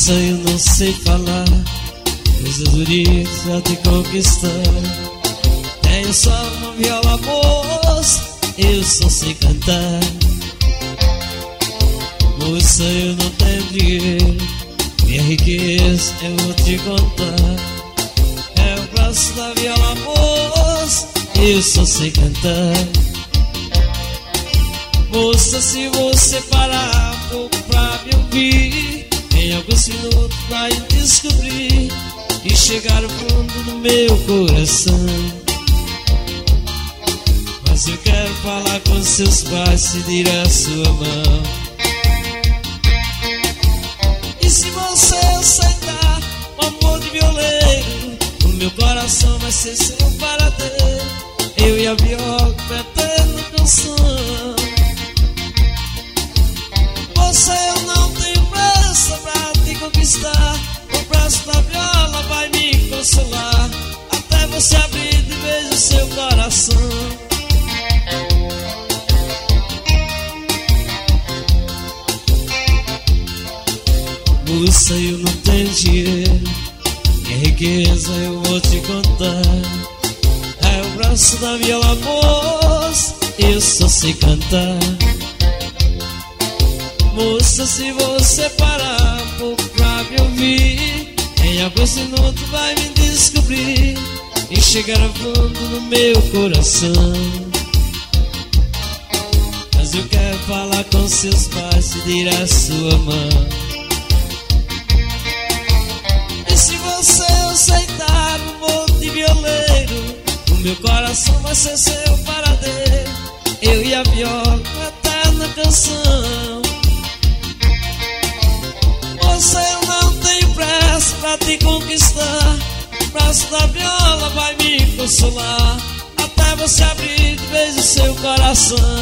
Moça, eu não sei falar coisas bonitas pra te conquistar. Tenho só uma viola, moça, eu só sei cantar. Moça, eu não tenho dinheiro, minha riqueza eu vou te contar. É o braço da viola, moça, eu só sei cantar. Moça, se você parar um pouco pra me ouvir, em alguns minutos vai descobrir e chegar ao fundo do meu coração. Mas eu quero falar com seus pais, seguir a sua mão. E se você aceitar o amor de violeiro, o meu coração vai ser seu paradeiro. Eu e a viola cantando canção. Você, eu não tenho pressa pra te conquistar. O braço da viola vai me consolar, até você abrir de vez o seu coração. Moça, eu não tenho dinheiro, minha riqueza eu vou te contar. É o braço da viola, moça, eu só sei cantar. Moça, se você parar um pouco pra me ouvir, em alguns minutos vai me descobrir e chegar ao fundo do meu coração. Mas eu quero falar com seus pais, seguir a sua mão. E se você aceitar o amor de violeiro, o meu coração vai ser seu paradeiro. Eu e a viola, uma eterna canção. Você, eu não tenho pressa pra te conquistar. O braço da viola vai me consolar, até você abrir de vez o seu coração.